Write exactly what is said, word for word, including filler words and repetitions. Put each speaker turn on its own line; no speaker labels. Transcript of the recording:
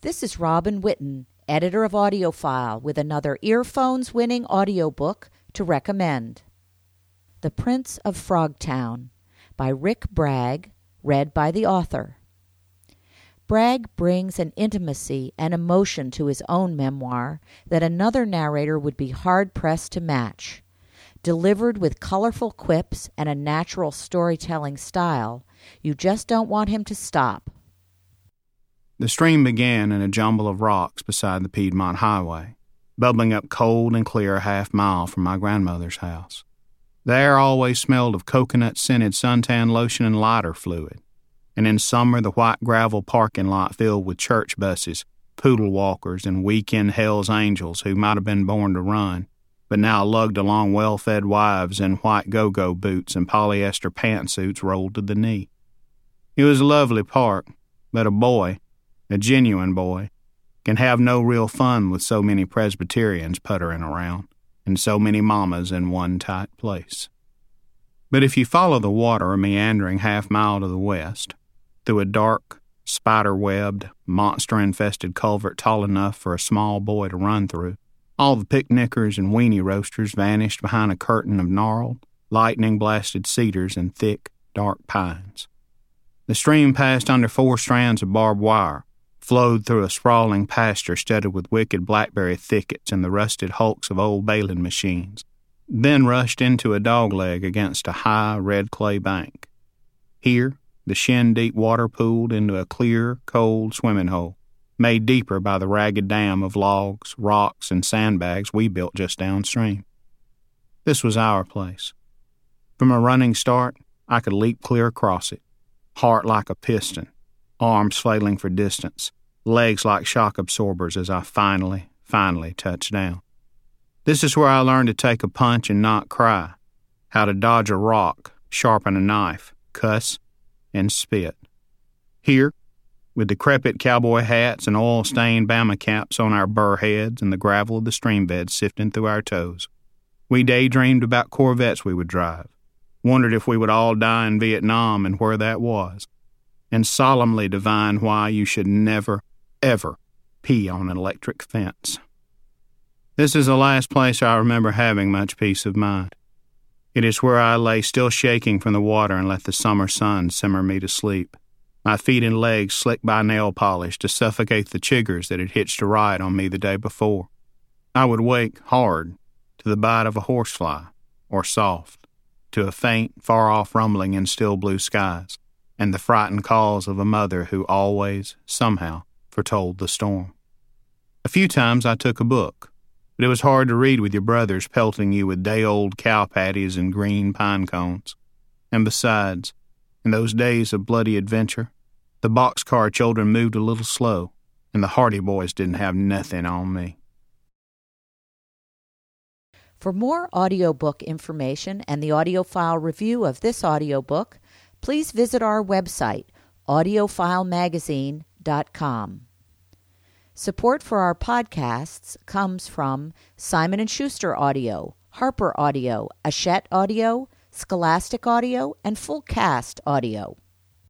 This is Robin Whitten, editor of AudioFile, with another earphones-winning audiobook to recommend. The Prince of Frogtown by Rick Bragg, read by the author. Bragg brings an intimacy and emotion to his own memoir that another narrator would be hard-pressed to match. Delivered with colorful quips and a natural storytelling style, you just don't want him to stop.
The stream began in a jumble of rocks beside the Piedmont Highway, bubbling up cold and clear a half mile from my grandmother's house. The air always smelled of coconut-scented suntan lotion and lighter fluid, and in summer the white gravel parking lot filled with church buses, poodle walkers, and weekend Hell's Angels who might have been born to run, but now lugged along well-fed wives in white go-go boots and polyester pantsuits rolled to the knee. It was a lovely park, but a boy, a genuine boy, can have no real fun with so many Presbyterians puttering around and so many mamas in one tight place. But if you follow the water meandering half mile to the west, through a dark, spider-webbed, monster-infested culvert tall enough for a small boy to run through, all the picnickers and weenie roasters vanished behind a curtain of gnarled, lightning-blasted cedars and thick, dark pines. The stream passed under four strands of barbed wire, flowed through a sprawling pasture studded with wicked blackberry thickets and the rusted hulks of old baling machines, then rushed into a dogleg against a high, red clay bank. Here, the shin-deep water pooled into a clear, cold swimming hole, made deeper by the ragged dam of logs, rocks, and sandbags we built just downstream. This was our place. From a running start, I could leap clear across it, heart like a piston, arms flailing for distance, legs like shock absorbers as I finally, finally touched down. This is where I learned to take a punch and not cry, how to dodge a rock, sharpen a knife, cuss, and spit. Here, with decrepit cowboy hats and oil-stained Bama caps on our burr heads and the gravel of the stream bed sifting through our toes, we daydreamed about Corvettes we would drive, wondered if we would all die in Vietnam and where that was, and solemnly divine why you should never, ever pee on an electric fence. This is the last place I remember having much peace of mind. It is where I lay still shaking from the water and let the summer sun simmer me to sleep, my feet and legs slicked by nail polish to suffocate the chiggers that had hitched a ride on me the day before. I would wake hard to the bite of a horsefly, or soft, to a faint, far-off rumbling in still blue skies, and the frightened calls of a mother who always, somehow, foretold the storm. A few times I took a book, but it was hard to read with your brothers pelting you with day-old cow patties and green pine cones. And besides, in those days of bloody adventure, the boxcar children moved a little slow, and the Hardy Boys didn't have nothing on me.
For more audiobook information and the AudioFile review of this audiobook, please visit our website, audiophile magazine dot com. Support for our podcasts comes from Simon and Schuster Audio, Harper Audio, Hachette Audio, Scholastic Audio, and Full Cast Audio.